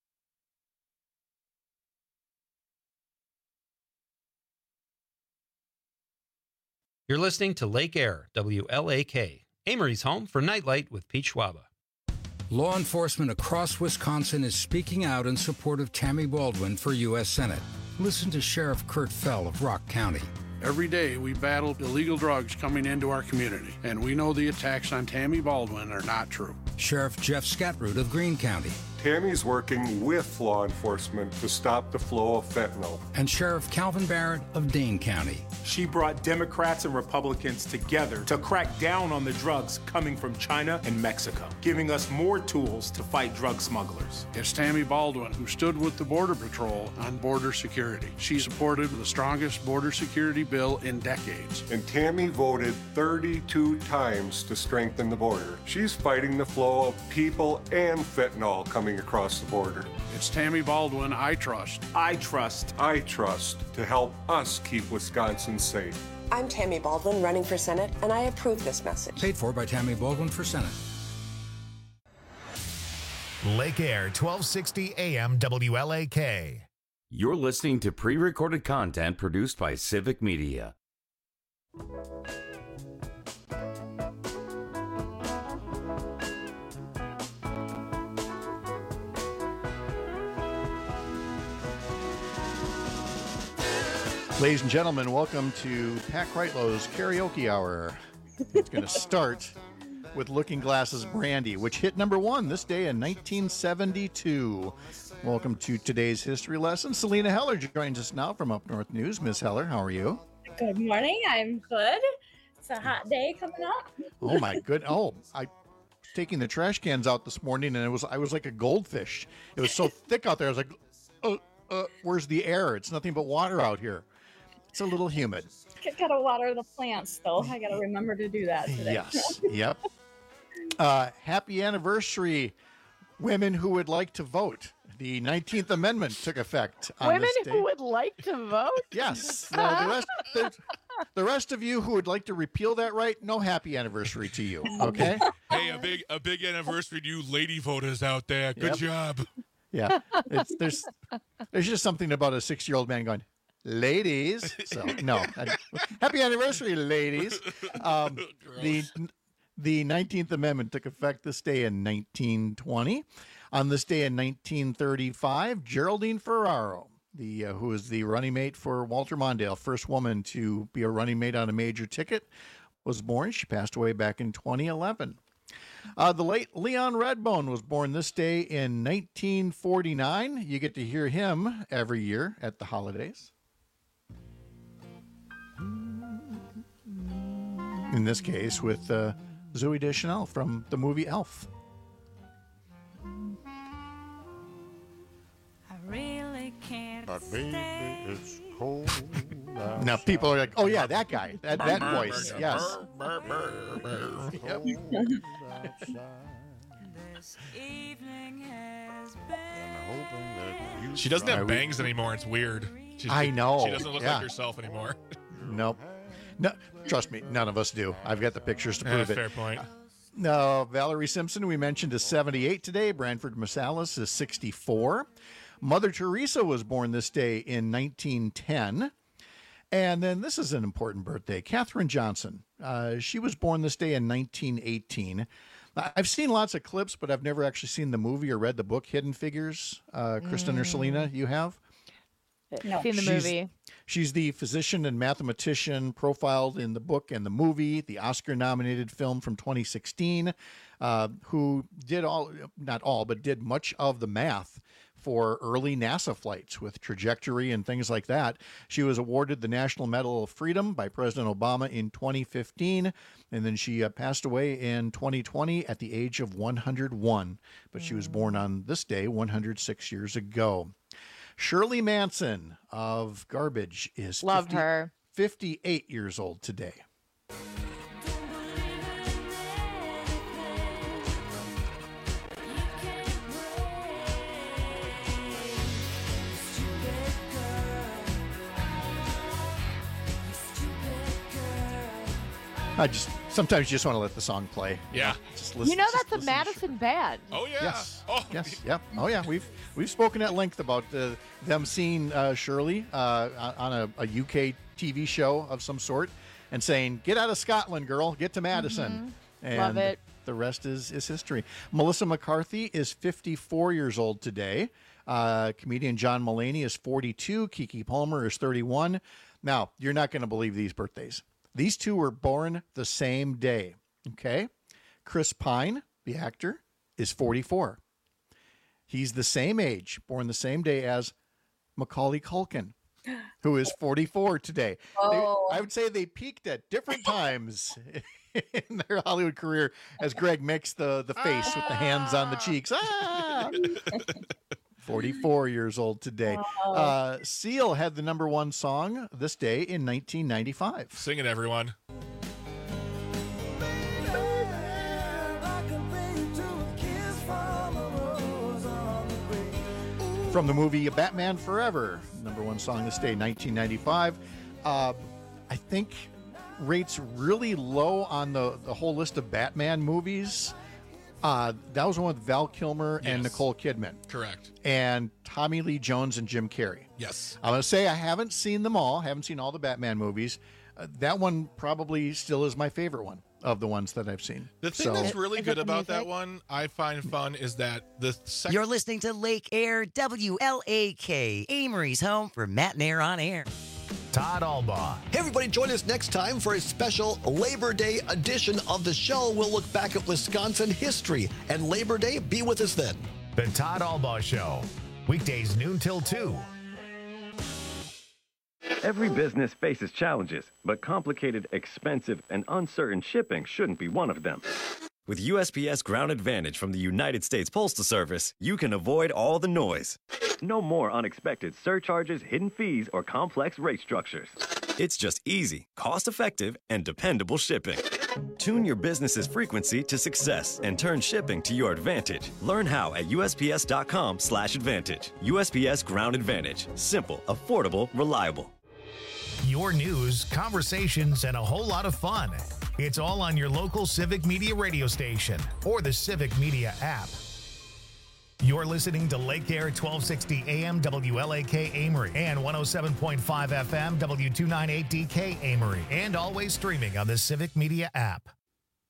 You're listening to Lake Air, W L A K, Amory's home for Nightlight with Pete Schwaba. Law enforcement across Wisconsin is speaking out in support of Tammy Baldwin for U S Senate. Listen to Sheriff Kurt Fell of Rock County. Every day we battle illegal drugs coming into our community, and we know the attacks on Tammy Baldwin are not true. Sheriff Jeff Scatroot of Greene County. Tammy's working with law enforcement to stop the flow of fentanyl. And Sheriff Calvin Barrett of Dane County. She brought Democrats and Republicans together to crack down on the drugs coming from China and Mexico, giving us more tools to fight drug smugglers. It's Tammy Baldwin who stood with the Border Patrol on border security. She supported the strongest border security bill in decades. And Tammy voted thirty-two times to strengthen the border. She's fighting the flow of people and fentanyl coming across the border. It's Tammy Baldwin I trust. I trust. I trust to help us keep Wisconsin safe. I'm Tammy Baldwin running for Senate, and I approve this message. Paid for by Tammy Baldwin for Senate. Lake Air, twelve sixty A M W L A K. You're listening to pre-recorded content produced by Civic Media. Ladies and gentlemen, welcome to Pat Kreitlow's Karaoke Hour. It's going to start with Looking Glass's Brandy, which hit number one this day in nineteen seventy-two. Welcome to today's history lesson. Selena Heller joins us now from Up North News. Miss Heller, how are you? Good morning. I'm good. It's a hot day coming up. Oh my good. Oh, I was taking the trash cans out this morning, and it was I was like a goldfish. It was so thick out there. I was like, uh, uh, where's the air? It's nothing but water out here. It's a little humid. Gotta water the plants, though. I gotta remember to do that today. Yes. Yep. Uh, happy anniversary, women who would like to vote. The nineteenth Amendment took effect on Women this day. who would like to vote? Yes. No, the, rest, the, the rest of you who would like to repeal that right, no happy anniversary to you. Okay? Hey, a big a big anniversary to you lady voters out there. Good Yep. job. Yeah. It's, there's there's just something about a six-year-old man going, ladies. So, no. Happy anniversary, ladies. Um, the The nineteenth Amendment took effect this day in nineteen twenty. On this day in nineteen thirty-five, Geraldine Ferraro, the uh, who is the running mate for Walter Mondale, first woman to be a running mate on a major ticket, was born. She passed away back in twenty eleven. Uh, the late Leon Redbone was born this day in nineteen forty-nine. You get to hear him every year at the holidays. In this case, with uh, Zooey Deschanel from the movie Elf. I really can't stay. It's cold. Now people are like, "Oh yeah, that guy, that that voice, yes." Yep. This evening has been. She doesn't have bangs anymore. It's weird. She's, I know. She doesn't look Yeah. like herself anymore. Nope. No, trust me, none of us do. I've got the pictures to Yeah, prove it. fair point. No, Valerie Simpson, we mentioned, is seventy-eight today. Branford Marsalis is sixty-four. Mother Teresa was born this day in nineteen ten. And then this is an important birthday. Katherine Johnson. Uh, she was born this day in nineteen eighteen. I've seen lots of clips, but I've never actually seen the movie or read the book Hidden Figures. Uh, Kristen or Mm. Selena, you have? No. Seen the She's- movie. She's the physician and mathematician profiled in the book and the movie, the Oscar-nominated film from twenty sixteen, uh, who did all, not all, but did much of the math for early NASA flights with trajectory and things like that. She was awarded the National Medal of Freedom by President Obama in twenty fifteen, and then she uh, passed away in twenty twenty at the age of one hundred one. But she was born on this day one hundred six years ago. Shirley Manson of Garbage is Loved fifty her. fifty-eight years old today. I just sometimes you just want to let the song play. Yeah. Just You listen. know just that's a listen to Madison band. Oh yeah. Yes. Oh Yes. Yep. Oh yeah. We've we've spoken at length about uh, them seeing uh, Shirley uh, on a, a U K T V show of some sort, and saying, "Get out of Scotland, girl. Get to Madison." And Love it. the rest is is history. Melissa McCarthy is fifty-four years old today. Uh, comedian John Mulaney is forty-two. Keke Palmer is thirty-one. Now you're not going to believe these birthdays. These two were born the same day. Okay. Chris Pine, the actor, is forty-four. He's the same age, born the same day as Macaulay Culkin, who is forty-four today. Oh. They, I would say they peaked at different times in their Hollywood career as Greg makes the, the face with the hands on the cheeks. Ah! forty-four years old today. Wow. Uh, Seal had the number one song this day in nineteen ninety-five. Sing it, everyone. From the movie Batman Forever, number one song this day, nineteen ninety-five. Uh, I think rates really low on the, the whole list of Batman movies. Uh, that was one with Val Kilmer and Yes. Nicole Kidman. Correct. And Tommy Lee Jones and Jim Carrey. Yes. I'm going to say I haven't seen them all, haven't seen all the Batman movies. Uh, that one probably still is my favorite one of the ones that I've seen. The thing So- that's really Is good it the about that music? one, I find fun, is that the second. You're listening to Lake Air W L A K, Amory's home for Matt and Air on Air. Todd Albaugh. Hey, everybody, join us next time for a special Labor Day edition of the show. We'll look back at Wisconsin history and Labor Day. Be with us then. The Todd Albaugh Show, weekdays noon till two. Every business faces challenges, but complicated, expensive, and uncertain shipping shouldn't be one of them. With U S P S Ground Advantage from the United States Postal Service, you can avoid all the noise. No more unexpected surcharges, hidden fees, or complex rate structures. It's just easy, cost-effective, and dependable shipping. Tune your business's frequency to success and turn shipping to your advantage. Learn how at U S P S dot com slash advantage. U S P S Ground Advantage. Simple, affordable, reliable. Your news, conversations, and a whole lot of fun. It's all on your local Civic Media radio station or the Civic Media app. You're listening to Lake Air twelve sixty A M W L A K Amory and one oh seven point five F M W two ninety-eight D K Amory, and always streaming on the Civic Media app.